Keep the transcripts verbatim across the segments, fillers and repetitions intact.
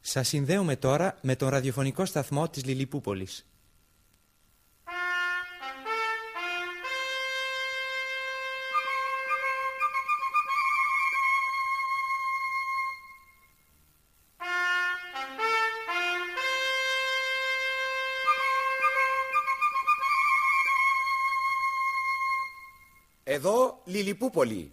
Σας συνδέουμε τώρα με τον ραδιοφωνικό σταθμό της Λιλιπούπολης. Εδώ Λιλιπούπολη.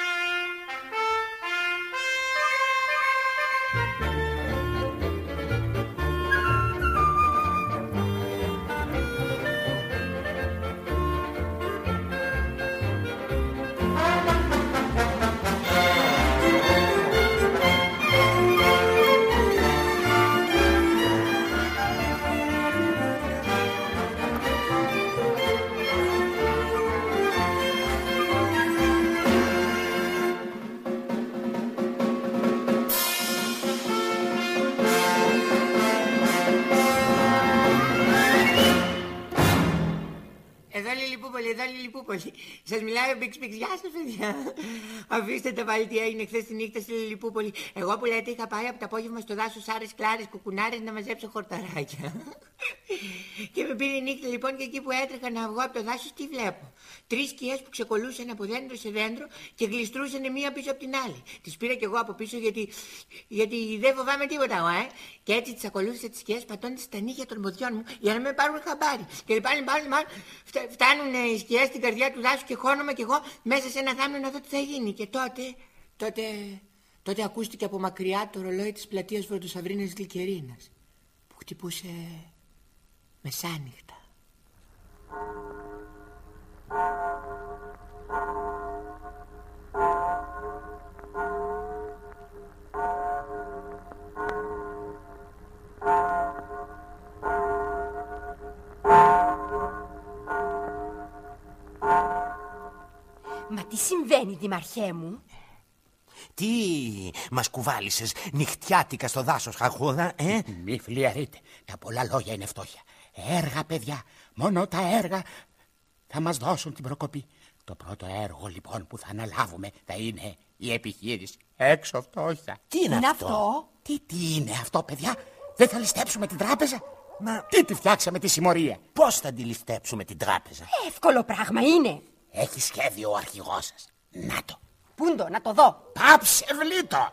Εδώ Λιλιπούπολη. Σας μιλάει ο Μπίξ Μπίξ. Γεια σας, παιδιά. Αφήστε τα πάλι τι έγινε χθες τη νύχτα στη Λιλιπούπολη. Εγώ που λέτε είχα πάει από το απόγευμα στο δάσος Άρες Κλάρες Κουκουνάρες να μαζέψω χορταράκια. Και με πήρε η νύχτα λοιπόν και εκεί που έτρεχα να βγω από το δάσος τι βλέπω. Τρεις σκιές που ξεκολούσαν από δέντρο σε δέντρο και γλιστρούσαν μία πίσω από την άλλη. Τις πήρα κι εγώ από πίσω γιατί, γιατί δεν φοβάμαι τίποτα εγώ, ε. Και έτσι τις ακολούθησα τις σκιές πατώντας στα νύχια των ποδιών μου για να με πάρουν χαμπάρι. Και λοιπόν, λοιπόν, λοιπόν φτάνουν οι σκιές στην καρδιά του δάσου και χώνομαι κι εγώ μέσα σε ένα θάμνο να δω τι θα γίνει. Και τότε, τότε, τότε ακούστηκε από μακριά το ρολόι της πλατείας Βροντοσαυρίνας Γλυκερίνας που χτυπούσε μεσάνυχτα. Μα τι συμβαίνει, Δημαρχέ μου? Τι μας κουβάλισες νυχτιάτικα στο δάσος, Χαχούδα, ε? Μη φλιαρείτε, τα πολλά λόγια είναι φτώχεια. Έργα, παιδιά, μόνο τα έργα θα μας δώσουν την προκοπή. Το πρώτο έργο λοιπόν που θα αναλάβουμε θα είναι η επιχείρηση έξω φτώχεια. Τι είναι, είναι αυτό? αυτό? Τι, τι είναι αυτό, παιδιά? Δεν θα ληστέψουμε την τράπεζα? Μα τι τη φτιάξαμε τη συμμορία? πώς θα τη ληστέψουμε την τράπεζα? Εύκολο πράγμα είναι. Έχει σχέδιο ο αρχηγός σας. Να το. Πούντο, να το δω. Πάψε, βλήτο.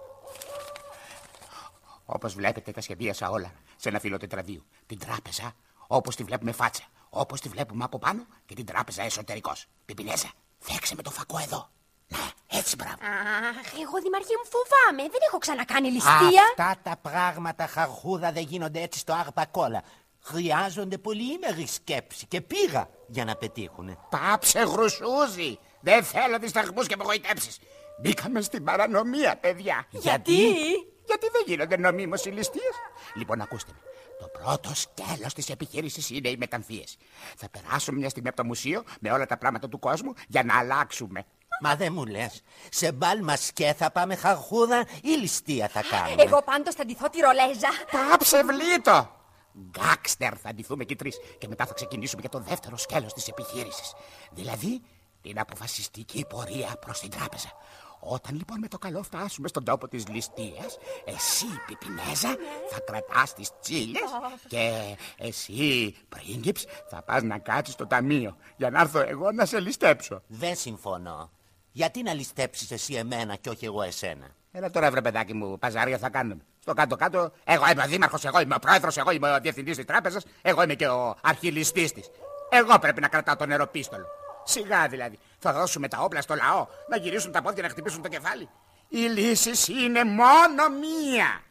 Όπως βλέπετε τα σχεδίασα όλα σε ένα φύλλο τετραδίου. Την τράπεζα όπως τη βλέπουμε φάτσα, όπως τη βλέπουμε από πάνω και την τράπεζα εσωτερικός. Πιπινέζα, φέξε με το φακό εδώ. Να, έτσι μπράβο. Αχ, εγώ, Δημαρχέ μου, φοβάμαι. Δεν έχω ξανακάνει ληστεία. Αυτά τα πράγματα, Χαχούδα, δεν γίνονται έτσι στο Αγπακόλα. Χρειάζονται πολυήμερη σκέψη και πήγα για να πετύχουνε. Πάψε, γρουσούζι. Δεν θέλω δισταγμούς και απογοητεύσεις. Μπήκαμε στην παρανομία, παιδιά. Γιατί? Γιατί δεν γίνονται νομίμως οι ληστείες. Λοιπόν, ακούστε με. Το πρώτο σκέλος της επιχείρησης είναι η μεταμφίεση. Θα περάσουμε μια στιγμή από το μουσείο με όλα τα πράγματα του κόσμου για να αλλάξουμε. Μα δεν μου λες, σε μπάλ μασκέ θα πάμε, Χαχούδα, ή ληστεία θα κάνουμε? Εγώ πάντως θα ντυθώ τη ρολέζα. Πάψε, βλήτο. Γκάξτερ θα ντυθούμε και τρεις και μετά θα ξεκινήσουμε για το δεύτερο σκέλος της επιχείρησης. Δηλαδή την αποφασιστική πορεία προς την τράπεζα. Όταν λοιπόν με το καλό φτάσουμε στον τόπο της ληστείας, εσύ, Πιπινέζα, θα κρατάς τις τσίλιες και εσύ, πρίγκιψ, θα πας να κάτσεις στο ταμείο για να έρθω εγώ να σε ληστέψω. Δεν συμφωνώ. Γιατί να ληστέψεις εσύ εμένα και όχι εγώ εσένα? Έλα τώρα, βρε παιδάκι μου, παζάρια θα κάνουμε. Στο κάτω-κάτω, εγώ είμαι ο δήμαρχος, εγώ είμαι ο πρόεδρος, εγώ είμαι ο διευθυντής της τράπεζας, εγώ είμαι και ο αρχιληστής της. Εγώ πρέπει να κρατάω το νεροπίστολο. Σιγά δηλαδή. Θα δώσουμε τα όπλα στο λαό να γυρίσουν τα πόδια να χτυπήσουν το κεφάλι. Η λύση είναι μόνο μία.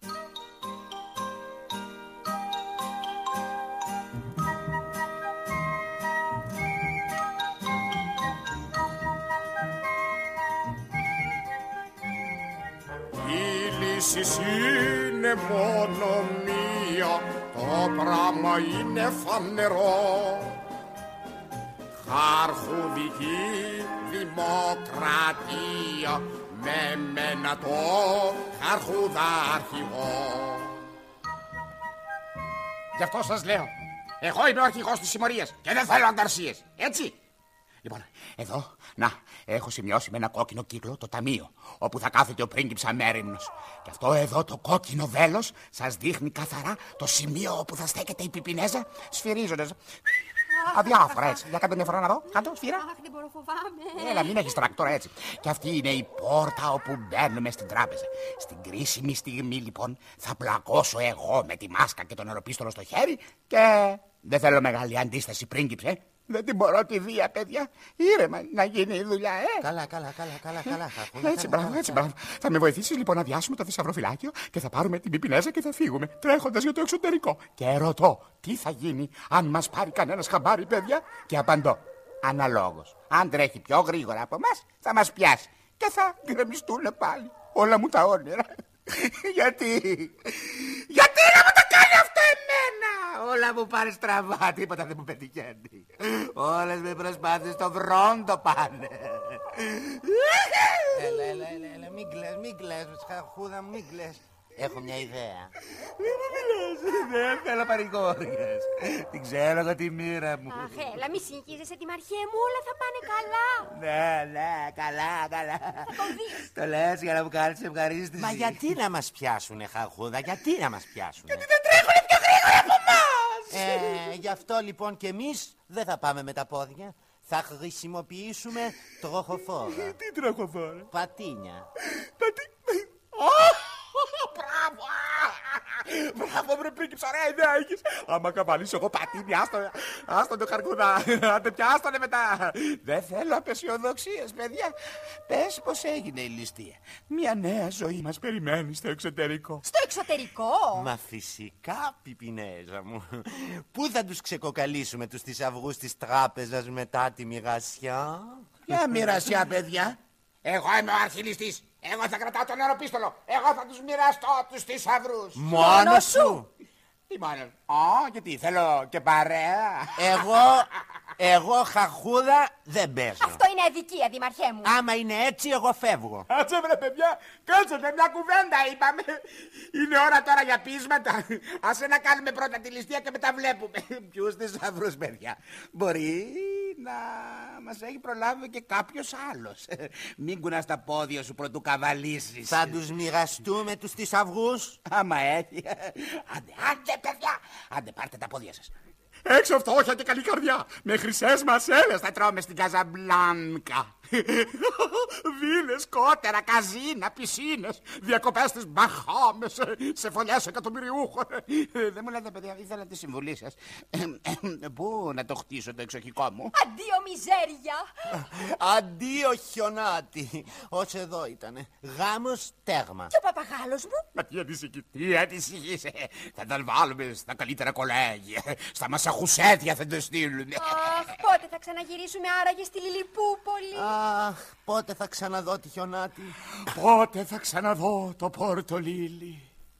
Η λύση είναι μόνο μία. Το πράγμα είναι φανερό. Αρχουδική δημοκρατία με μένα το αρχουδάρχηγο. Γι' αυτό σας λέω, εγώ είμαι ο αρχηγός της συμμορίας και δεν θέλω ανταρσίες, έτσι. Λοιπόν, εδώ, να, έχω σημειώσει με ένα κόκκινο κύκλο το ταμείο, όπου θα κάθεται ο πρίγκιψ Αμέριμνος. Και αυτό εδώ το κόκκινο βέλος σας δείχνει καθαρά το σημείο όπου θα στέκεται η Πιπινέζα, σφυρίζοντας. Αδιάφορα έτσι. Για κάτω μια φορά να δω. Κάτω, σφύρα. Αχ, δεν μπορώ, φοβάμαι. Έλα, μην έχεις τρακτόρα έτσι. Και αυτή είναι η πόρτα όπου μπαίνουμε στην τράπεζα. Στην κρίσιμη στιγμή, λοιπόν, θα πλακώσω εγώ με τη μάσκα και τον νεροπίστολο στο χέρι και δεν θέλω μεγάλη αντίσταση, πρίγκιψε. Δεν την μπορώ τη βία, παιδιά. Ήρεμα να γίνει η δουλειά, ε. Καλά, καλά, καλά, καλά, καλά. Χαχούδα, Έτσι, μπράβο, έτσι, μπράβο. Θα με βοηθήσεις λοιπόν να διάσουμε το θησαυροφυλάκιο και θα πάρουμε την Πιπινέζα και θα φύγουμε, τρέχοντας για το εξωτερικό. Και ρωτώ, τι θα γίνει αν μας πάρει κανένας χαμπάρι, παιδιά? Και απαντώ, αναλόγως. Αν τρέχει πιο γρήγορα από εμάς, θα μας πιάσει. Και θα γκρεμιστούν πάλι όλα μου τα όνειρα. Γιατί, γιατί να μου τα κάνει αυτό εμένα? Όλα μου πάνε στραβά, τίποτα δεν μου πετυχαίνει. Όλες με προσπάθειες στο βρόντο πάνε. Έλα, έλα, έλα, έλα, μην κλαις, μην κλαις, Χαχούδα μου, μην κλαις. Έχω μια ιδέα. Μην μου μιλάς, δεν θέλω παρηγόριες. Την ξέρω εγώ τη μοίρα μου. Αχ, έλα, μη συγχύζεσαι τη Μαρχέ μου, όλα θα πάνε καλά. Ναι, ναι, καλά, καλά. Θα το δεις. Το λες για να μου κάνεις ευχαρίστηση. Μα γιατί να μας πιάσουνε, Χαχούδα, γιατί να μας πιάσουνε? Γιατί δεν τρέχουνε πιο γρήγορα από εμάς. Ε, γι' αυτό λοιπόν και εμείς δεν θα πάμε με τα πόδια. Θα χρησιμοποιήσουμε τροχοφόρα. Τι τροχοφόρα? Πατίνια. Πατίνια. Μπράβο! Μπράβο, βρε πρίγκιψ, ωραία ιδέα έχεις. Άμα καβαλήσω εγώ πατίνι, άστο, άστο το καρκούδα. Άντε πια, άστονε μετά. Δεν θέλω απεσιοδοξίες, παιδιά. Πες πως έγινε η ληστεία. Μια νέα ζωή μας περιμένει στο εξωτερικό. Στο εξωτερικό? Μα φυσικά, Πιπινέζα μου. Πού θα τους ξεκοκαλίσουμε τους θησαυγούς της τράπεζας μετά τη μοιρασιά? Ποια μοιρασιά, παιδιά? Εγώ είμαι ο αρχιληστής. Εγώ θα κρατάω τον νεροπίστολο. Εγώ θα τους μοιραστώ τους θησαυρούς. Μόνο σου? Τι μόνο? Α, γιατί θέλω και παρέα. Εγώ, εγώ Χαχούδα δεν παίζω. Αυτό είναι αδικία, Δημαρχέ μου. Άμα είναι έτσι, εγώ φεύγω. Κάτσε βρε παιδιά, κάτσετε μια κουβέντα είπαμε. Είναι ώρα τώρα για πείσματα. Άσε να κάνουμε πρώτα τη ληστεία και μετά βλέπουμε. Ποιους θησαυρούς, παιδιά? Μπορεί να μας έχει προλάβει και κάποιος άλλος. Μην κουνάς τα πόδια σου πρωτού καβαλήσεις. Θα τους μοιραστούμε τους θησαυρούς? Άμα έχει. Άντε, άντε παιδιά, άντε πάρτε τα πόδια σας. Έξω φτώχεια και καλή καρδιά. Με χρυσές μασέλες θα τρώμε στην Καζαμπλάνκα. Βίλες, κότερα, καζίνα, πισίνες, διακοπές στις Μπαχάμες, σε φωλιές εκατομμυριούχων. Δεν μου λέτε, παιδιά, ήθελα τη συμβουλή σας. Πού να το χτίσω το εξοχικό μου? Αντίο μιζέρια. Αντίο χιονάτι. Ως εδώ ήτανε. Γάμος τέρμα. Και ο παπαγάλος μου? Μα τι ανησυχεί, τι ανησυχείς? Θα τον βάλουμε στα καλύτερα κολέγια. Στα Μασαχουσέτια θα το στείλουμε. Αχ, πότε θα ξαναγυρίσουμε άραγε στη Λιλιπούπολη? Αχ, πότε θα ξαναδώ τη χιονάτι? Πότε θα ξαναδώ το Πόρτο Λίλι?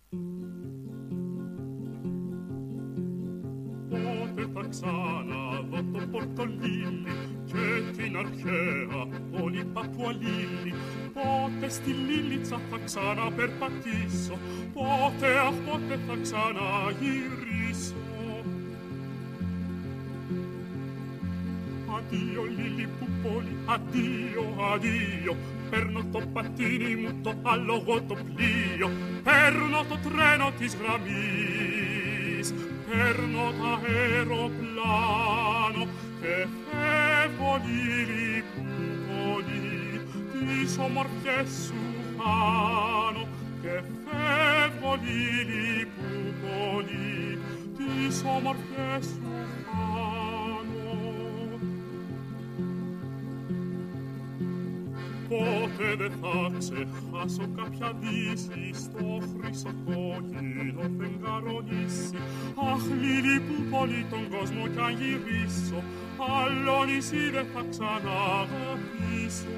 Πότε θα ξαναδώ το Πόρτο Λίλι και την αρχαία πόλη Πατουαλίλη? Πότε στη Λίλιτσα θα ξαναπερπατήσω? Πότε, αχ, πότε θα ξαναγυρίσω? Addio Lillipoopoli, addio, addio, perno to pattini mu to allogo to plio, perno to treno ti sgramis, perno to aeroplano, che fevo Lillipoopoli, ti somorchiesu mano, che fevo Lillipoopoli, ti somorchiesu mano. Πότε δε θα ξεχάσω κάποια δύση στο χρυσοκόκκινο φεγγαρονίσι? Αχ, Λιλιπούπολη, τον κόσμο κι αν γυρίσω, άλλο νησί δε θα ξαναγαπήσω.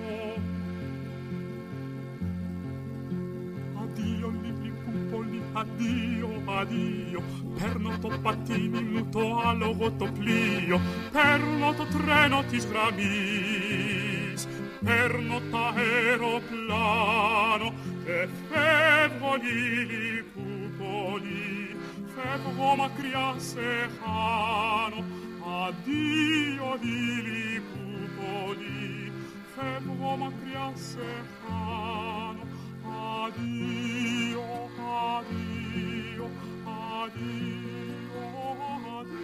Addio Lillipoopoli, addio, addio, perno to pattini mu to alogo to plio, perno to treno ti sgramis, perno t'aeroplano, che φεύγω Lillipoopoli, φεύγω μακριά σε χάνω, addio Lillipoopoli. πολύ, φεύγω μακριά σε χάνω. Addio, addio, addio, addio.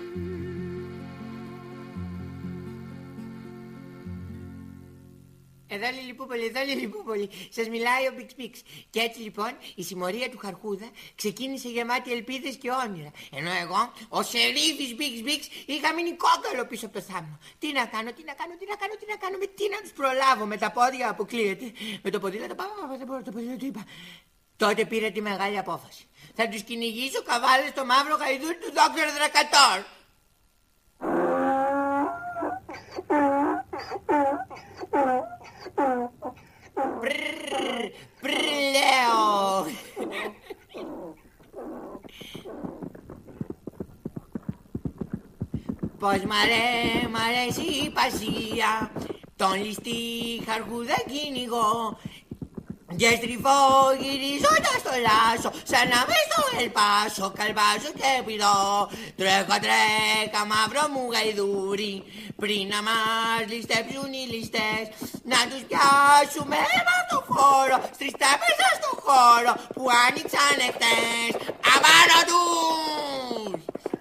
Εδώ Λιλιπούπολη, εδώ Λιλιπούπολη. Σας μιλάει ο Μπιξ Μπιξ. Και έτσι λοιπόν η συμμορία του Χαρχούδα ξεκίνησε γεμάτη ελπίδες και όνειρα. Ενώ εγώ, ο σερίφης Μπιξ Μπιξ, είχα μείνει κόκαλο πίσω από το θάμνο. Τι να κάνω, τι να κάνω, τι να κάνω, τι να κάνω, με τι να τους προλάβω, με τα πόδια αποκλείεται. Με το ποδήλατο πάω, δεν μπορώ, το ποδήλατο είπα. Τότε πήρα τη μεγάλη απόφαση. Θα τους κυνηγήσω καβάλες στο μαύρο γαϊδούρι του δόκτωρα Δρακατόρ. Πρρρρρ, πρρρρ, λέω. Πως μ' αρέ, μ' αρέσει η πασία, τον ληστή Χαρχούδα κυνηγώ. Και στριφώ γυρίζοντας το λάσο, σαν να μες στο ελπάσο, καλπάζω και πηδώ. Τρέχα τρέχα μαύρο μου γαϊδούρι, πριν να μας ληστέψουν οι ληστές. Να τους πιάσουμε με το φόρο, στριστά μέσα στο χώρο που άνοιξαν εχθές. Απάνω τους!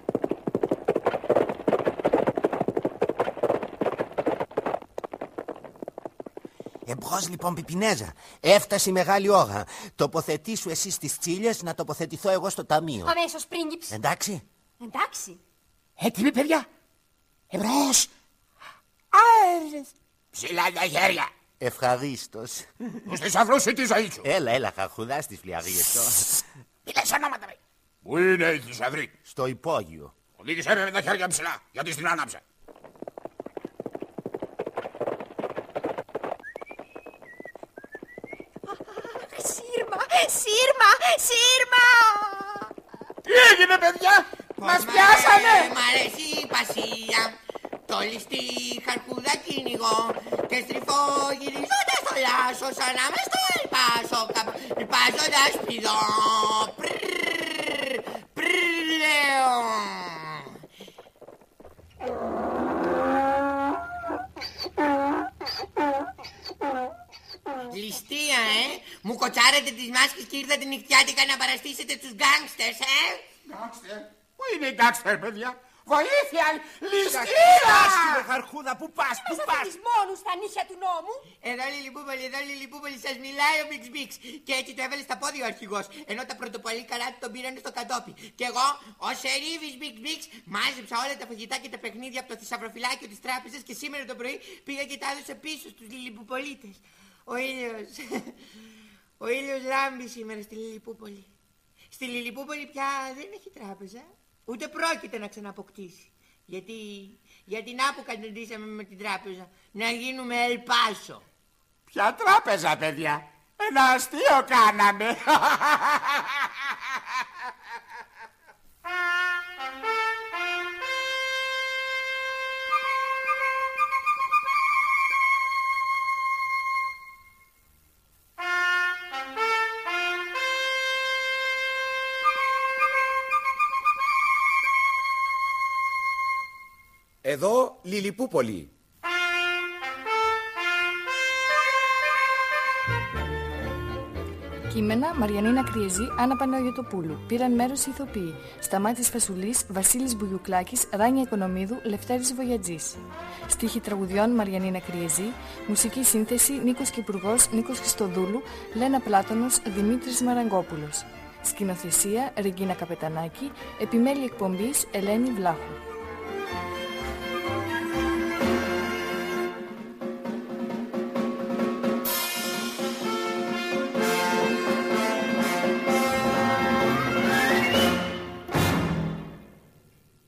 Εμπρός λοιπόν Πιπινέζα, έφτασε η μεγάλη ώρα. Τοποθετήσου εσύ στις τσίλιες, να τοποθετηθώ εγώ στο ταμείο. Αμέσως, πρίγκιψ. Εντάξει. Εντάξει. Έτοιμοι, παιδιά. Εμπρός. Άρες. Ψηλά τα χέρια. Ευχαρίστως. Τους θησαυρούς ή τη ζωή σου. Έλα, έλα, Χαρχούδα στις φλιαρίες τώρα. Μιλάς ονόματα με. Πού είναι η θησαυρή? Στο υπόγειο. Οδήγησέ με με τα χέρια ψηλά, γιατί στην άναψε. Σύρμα, σύρμα, σύρμα! Τι έγινε, παιδιά? Μας πιάσανε! Μ' αρέσει η πασία, το ληστή Χαρχούδα κυνηγώ. Και στριφώ γυρίζοντας το λάσο, σαν να μες στο ελπάσο, ελπάζοντας πηδώ. Πρρρρρ, πρρρρ, λέω. Ληστεία, ε! Μου κοτσάρετε τις μάσκες και ήρθατε νυχτιάτικα να παραστήσετε τους γκάνγκστερς, ε! Γκάνγκστερ? Πού είναι οι γκάνγκστερ, παιδιά? Βοήθεια! Ληστεία! Χαρχούδα, πού πας, πού πας? μόνους στα νύχια του νόμου. Εδώ Λιλιπούπολη, εδώ Λιλιπούπολη, σας μιλάει ο Μπιξ Μπιξ. Και έτσι το έβαλε στα πόδια ο αρχηγός, ενώ τα πρωτοπολή καράτη τον πήρανε στο κατόπι. Και εγώ, ο σερίφης Μπιξ Μπιξ, μάζεψα όλα τα φαγητά και τα παιχνίδια από το θησαυροφυλάκιο της τράπεζας και σήμερα το πρωί πήγα και τα έδωσα πίσω στους Λιλιπουπολίτες. Ο ήλιος, ο ήλιος λάμπει σήμερα στη Λιλιπούπολη. Στη Λιλιπούπολη πια δεν έχει τράπεζα, ούτε πρόκειται να ξαναποκτήσει. Γιατί, γιατί να που καταντήσαμε με την τράπεζα, να γίνουμε Ελπάσο. Ποια τράπεζα, παιδιά? Ένα αστείο κάναμε. Εδώ Λιλιπούπολη. Κείμενα Μαριανίνα Κριεζή, Άννα Παναγιωτοπούλου. Πήραν μέρος οι ηθοποιοί Σταμάτης Φασουλής, Βασίλης Μπουγιουκλάκης, Ράνια Οικονομίδου, Λευτέρης Βογιατζής. Στίχοι τραγουδιών Μαριανίνα Κριεζή. Μουσική σύνθεση Νίκος Κυπουργός, Νίκος Χριστοδούλου, Λένα Πλάτωνος, Δημήτρης Μαραγκόπουλος. Σκηνοθεσία Ρεγκίνα Καπετανάκη. Επιμέλεια εκπομπής Ελένη Βλάχου.